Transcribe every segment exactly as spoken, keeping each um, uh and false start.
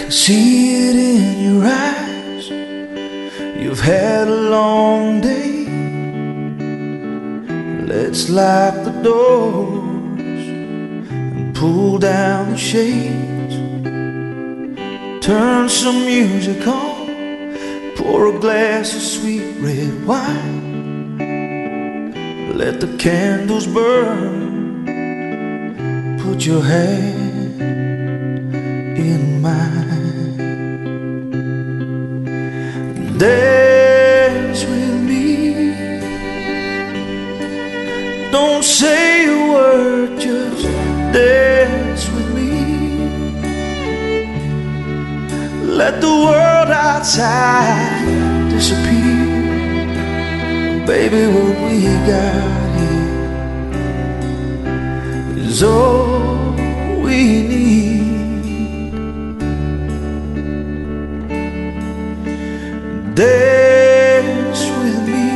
See it in your eyes. You've had a long day. Let's lock the doors and pull down the shades. Turn some music on, pour a glass of sweet red wine. Let the candles burn. Put your hand in mine. Dance with me. Don't say a word, just dance with me. Let the world outside disappear. Baby, what we got here is all we need. Dance with me.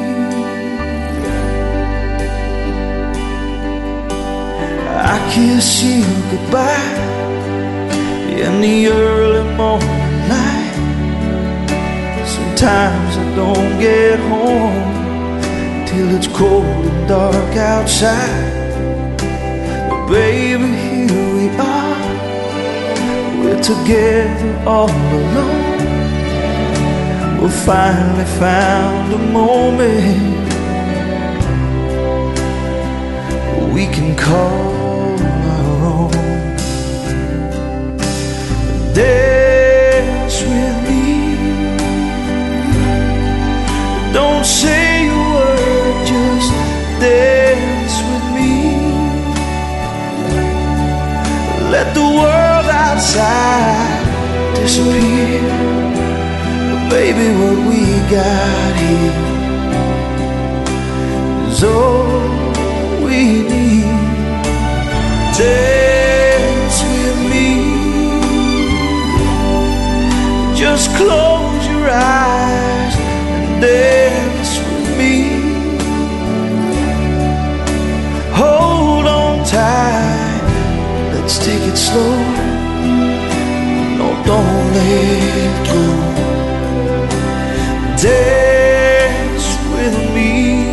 I kiss you goodbye in the early morning light. Sometimes I don't get home till it's cold and dark outside. But baby, here we are. We're together all alone. We finally found a moment we can call our own. Dance with me. Don't say a word, just dance with me. Let the world outside disappear. Baby, what we got here is all we need. Dance with me. Just close your eyes and dance with me. Hold on tight, let's take it slow. No, don't let go. Dance with me.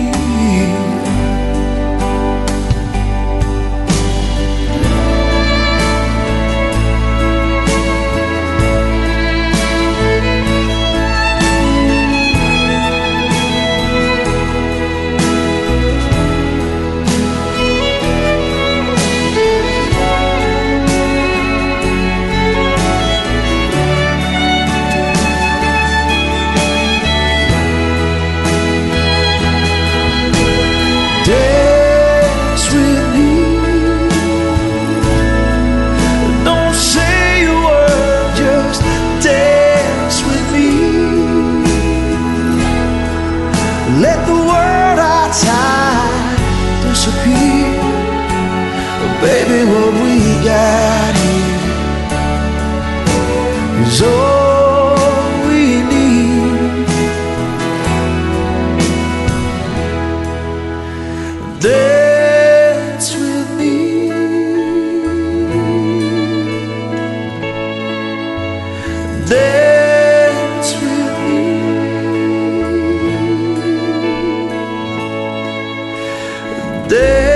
Let the world outside disappear. Baby, what we got here is all we need. Dance with me. Dance with me. Dance.